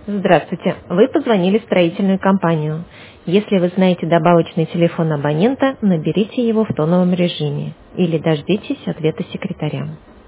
Здравствуйте. Вы позвонили в строительную компанию. Если вы знаете добавочный телефон абонента, наберите его в тоновом режиме или дождитесь ответа секретаря.